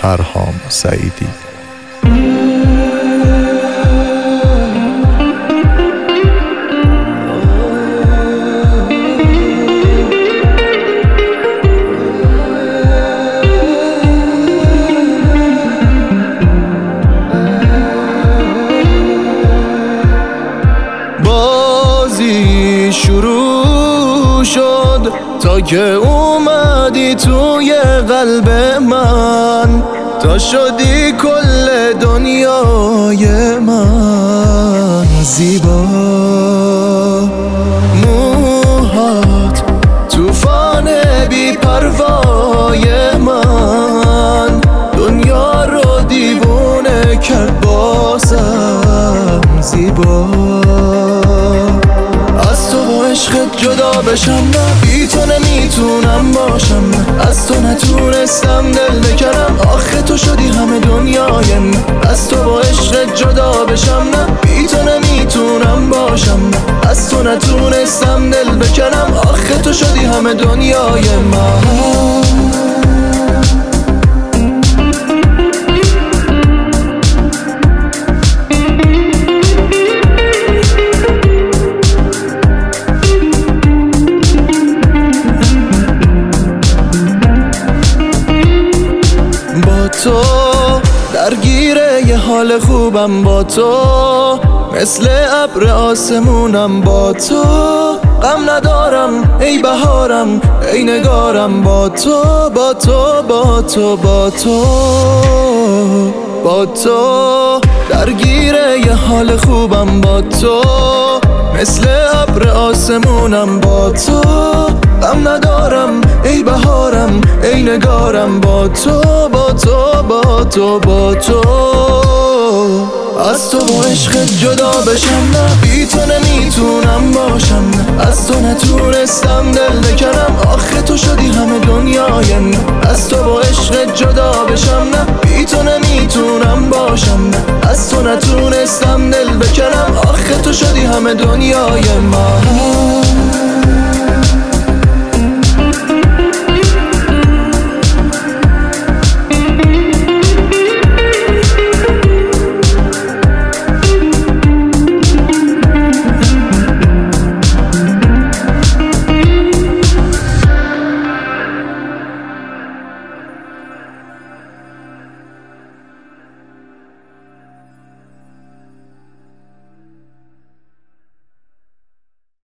پرهام سعیدی. بازی شروع شد تا که اومدی توی قلب من، تا شدی کل دنیای من. زیبا موهات توفان بی پروای من، دنیا رو دیوونه کرد بازم. زیبا از تو با عشقت جدا بشم نه، بی تو نمیتونم باشم نه، از تو نتونستم دل بکنم، آخه تو شدی همه دنیای من. از تو با عشقت جدا بشم نه، بی تو نمیتونم باشم نه، از تو نتونستم دل بکنم، آخه تو شدی همه دنیای من. تو درگیر یه حال خوبم با تو، مثل ابر آسمونم با تو. غم ندارم ای بهارم ای نگارم با تو، با تو با تو با تو با تو. درگیر یه حال خوبم با تو، مثل ابر آسمونم با تو. غم ندارم ای بهارم ای نگارم با تو، با تو با تو با تو. از تو با عشقت جدا بشم نه، بی تو نمیتونم باشم نه، از تو نتونستم دل بکنم، آخه تو شدی همه دنیای من. از تو با عشقت جدا بشم نه، بی تو نمیتونم باشم نه، از تو نتونستم دل بکنم، آخه تو شدی همه دنیای من.